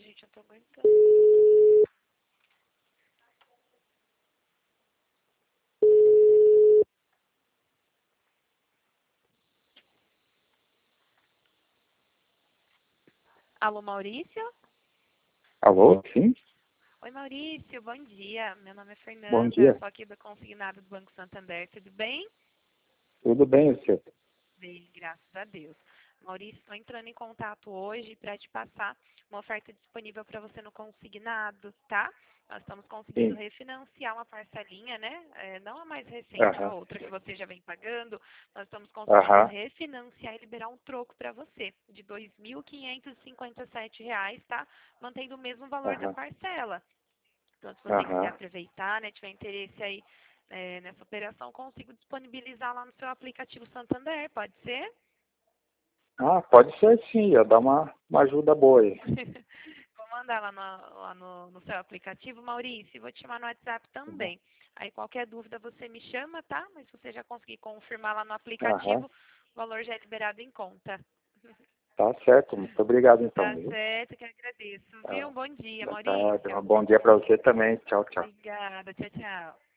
gente, eu tô aguentando. Alô, Maurício? Alô, sim? Oi, Maurício, bom dia. Meu nome é Bom Fernanda, dia. sou aqui da Consignado do Banco Santander. Tudo bem? Tudo bem, você? Bem, graças a Deus. Maurício, estou entrando em contato hoje para te passar uma oferta disponível para você no consignado, tá? Nós estamos conseguindo Sim. refinanciar uma parcelinha, né? Não a mais recente, a Aham. outra que você já vem pagando. Nós estamos conseguindo Aham. refinanciar e liberar um troco para você de R$ 2.557, tá? Mantendo o mesmo valor da Aham. parcela. Então, se você quiser Aham. aproveitar, né, tiver interesse aí nessa operação, consigo disponibilizar lá no seu aplicativo Santander, pode ser? Ah, pode ser sim, ia dar uma ajuda boa aí. Vou mandar lá no seu aplicativo, Maurício, vou te chamar no WhatsApp também. Aí qualquer dúvida você me chama, tá? Mas se você já conseguir confirmar lá no Aham. aplicativo, o valor já é liberado em conta. Tá certo, muito obrigado então, Tá viu? certo, que agradeço, viu? Tá. Um bom dia, Boa tarde, Maurício. um bom dia para você também. Tchau, tchau. Obrigada, tchau, tchau.